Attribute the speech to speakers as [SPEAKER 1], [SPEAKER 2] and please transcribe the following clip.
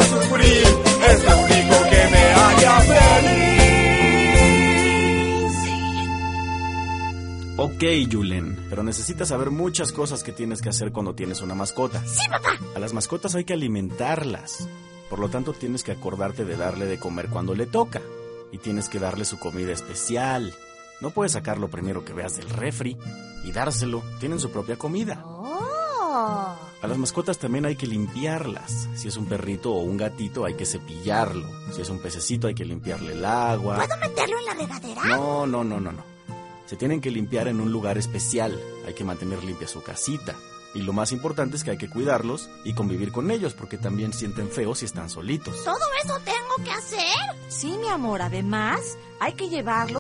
[SPEAKER 1] sufrir, es lo único que me haría feliz.
[SPEAKER 2] Ok, Julen, pero necesitas saber muchas cosas que tienes que hacer cuando tienes una mascota.
[SPEAKER 3] ¡Sí, papá!
[SPEAKER 2] A las mascotas hay que alimentarlas. Por lo tanto, tienes que acordarte de darle de comer cuando le toca. Y tienes que darle su comida especial. No puedes sacar lo primero que veas del refri y dárselo. Tienen su propia comida.
[SPEAKER 3] ¡Oh!
[SPEAKER 2] A las mascotas también hay que limpiarlas. Si es un perrito o un gatito, hay que cepillarlo. Si es un pececito, hay que limpiarle el agua.
[SPEAKER 3] ¿Puedo meterlo en la regadera?
[SPEAKER 2] No. Se tienen que limpiar en un lugar especial. Hay que mantener limpia su casita. Y lo más importante es que hay que cuidarlos y convivir con ellos, porque también sienten feo si están solitos.
[SPEAKER 3] ¿Todo eso tengo que hacer?
[SPEAKER 4] Sí, mi amor, además hay que llevarlo